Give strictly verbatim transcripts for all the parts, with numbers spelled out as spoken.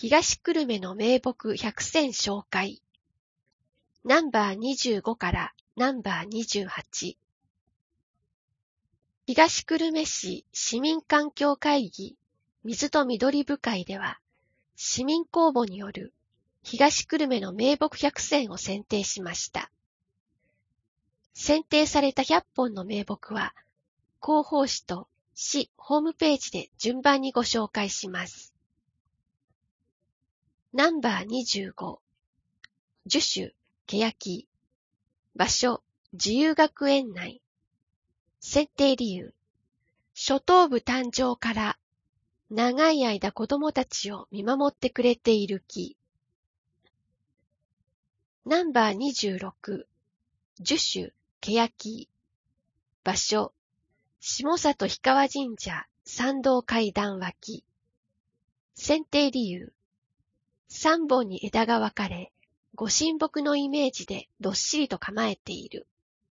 東久留米の名木百選紹介。ナンバーにじゅうごからナンバーにじゅうはち。東久留米市市民環境会議水と緑部会では、市民公募による東久留米の名木百選を選定しました。選定されたひゃっぽんの名木は、広報誌と市ホームページで順番にご紹介します。ナンバーにじゅうご、樹種、ケヤキ、場所、自由学園内、選定理由、初等部誕生から長い間子供たちを見守ってくれている木。ナンバーにじゅうろく、樹種、ケヤキ、場所、下里氷川神社参道階段脇、選定理由、三本に枝が分かれ、ご神木のイメージでどっしりと構えている。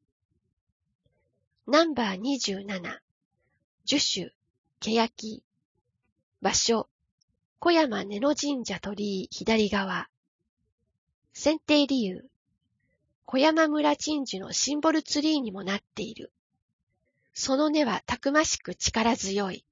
ナンバーにじゅうなな、樹種、ケヤキ、場所、小山根野神社鳥居左側。選定理由、小山村鎮守のシンボルツリーにもなっている。その根はたくましく力強い。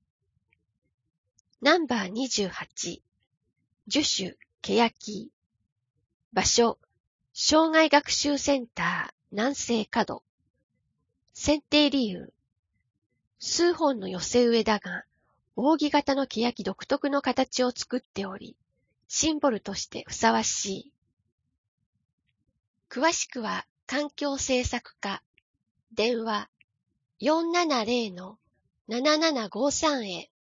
ナンバーにじゅうはち、樹種、ケヤキ、場所、障害学習センター南西角。選定理由、数本の寄せ植えだが、扇形のケヤキ独特の形を作っており、シンボルとしてふさわしい。詳しくは環境政策課、電話 よんななゼロのななななごさん へ。